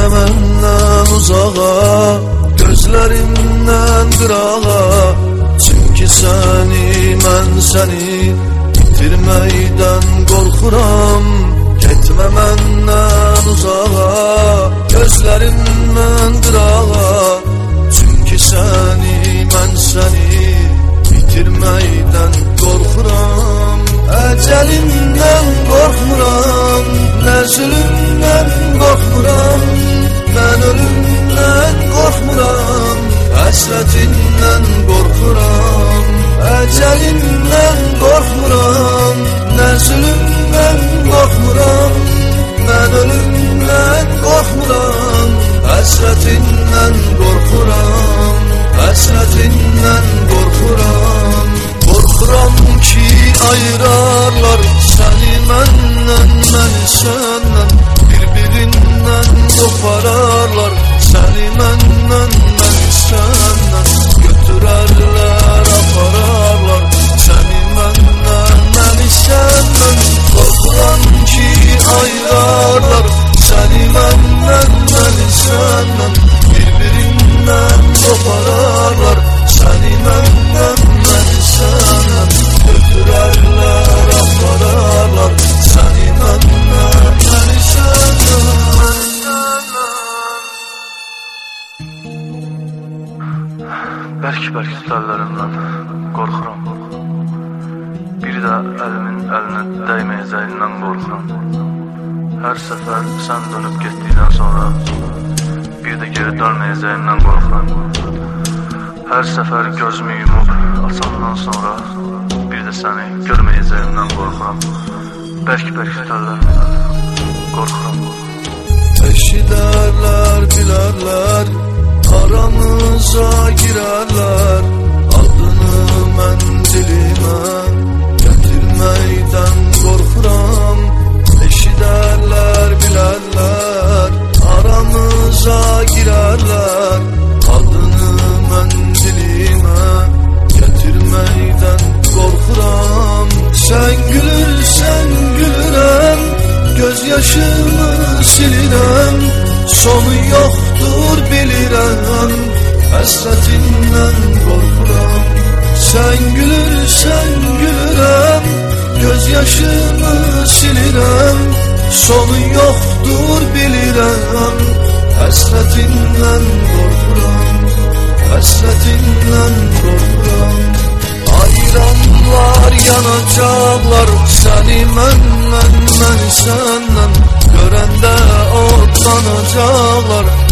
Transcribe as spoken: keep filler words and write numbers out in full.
məndən uzağa, gözlərimdən qırağa. Çünki səni, mən səni itirməkdən qorxuram. Getmə məndən uzağa, gözlərimdən qırağa. Çünki səni, mən səni itirməkdən qorxuram. Əcəlimdən qorxmuram, nə zülümdən qorxmuram. Mən ölümdən qorxmuram, həsrətindən qorxuram. Əcəlimdən qorxmuram, nə zülümdən qorxmuram. Mən ölümdən qorxmuram, həsrətindən qorxuram. Həsrətindən qorxuram. Qorxuram ki ayırarlar səni məndən, məni səndən. Bir-birindən qopararlar səni məndən, məni səndən. Götürərlər, apararlar səni məndən, məni səndən. Qorxuram ki ayırarlar səni məndən, məni səndən. Bir-birindən qopararlar səni məndən, məni səndən. Götürərlər, apararlar səni məndən, məni səndən. Bərk-bərk tutarlarından qorxuram. Bir də əlimin əlinə dəyməyəcəyindən qorxuram. Hər səfər sən dönüb getdikdən sonra bir də geri dönməyəcəyindən qorxuram. Hər səfər gözümü yumub açandan sonra bir də səni görməyəcəyimdən qorxuram. Bərk-bərk tutarlarından qorxuram. Eşidərlər, bilərlər, aramıza girərlər. Adını mən dilimə gətirməkdən qorxuram. Eşidərlər, bilərlər, aramıza girərlər. Adını mən dilimə gətirməkdən qorxuram. Sən gülürsən, gülürəm, göz yaşımı silirəm. Sonu yoxdur bilirəm, həsrətindən qorxuram. Sən gülürsən, gülürəm, göz yaşımı silirəm. Sonu yoxdur bilirəm, həsrətindən qorxuram. Həsrətindən qorxuram. Ayıranlar yanacaqlar səni məndən, məni səndən. Görəndə odlanacaqlar